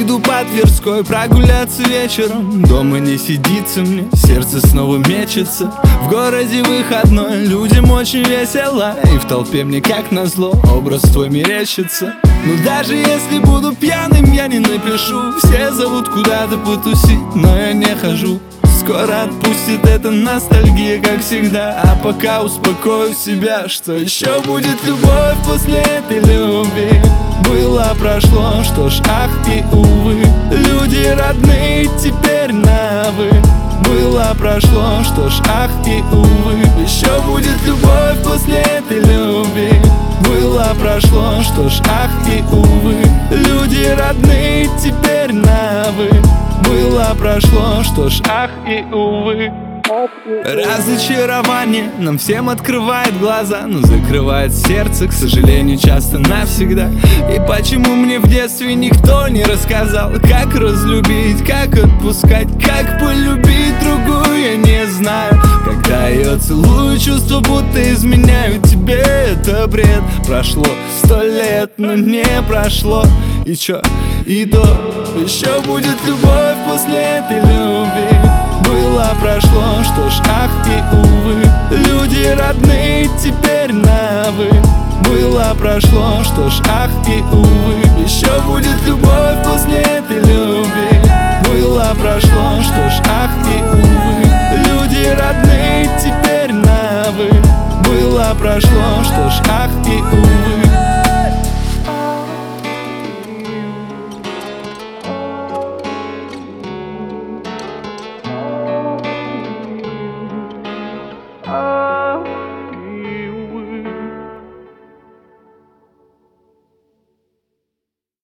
Буду по Тверской прогуляться вечером. Дома не сидится мне, сердце снова мечется. В городе выходной, людям очень весело. И в толпе мне как назло образ твой мерещится. Но даже если буду пьяным, я не напишу. Все зовут куда-то потусить, но я не хожу. Скоро отпустит эта ностальгия, как всегда. А пока успокою себя, что еще будет любовь после этой любви. Было, прошло, что ж, ах и увы. Люди родные теперь на «вы». Было, прошло, что ж, ах и увы. Еще будет любовь после этой любви. Было, прошло, что ж, ах и увы. Люди родные теперь на «вы». Было, прошло, что ж, ах и увы. Разочарование нам всем открывает глаза, но закрывает сердце, к сожалению, часто навсегда. И почему мне в детстве никто не рассказал, как разлюбить, как отпускать, как полюбить другую, я не знаю. Когда ее целую, чувства будто изменяют тебе. Это бред, прошло 100 лет, но не прошло. И чё, и то еще будет любовь после этой любви. Было, прошло, что ж, ах и увы. Люди родные теперь на «вы». Было, прошло, что ж, ах и увы. Еще будет любовь после этой любви. Было, прошло, что ж, ах и увы. Люди родные теперь на «вы». Было, прошло, что ж, ах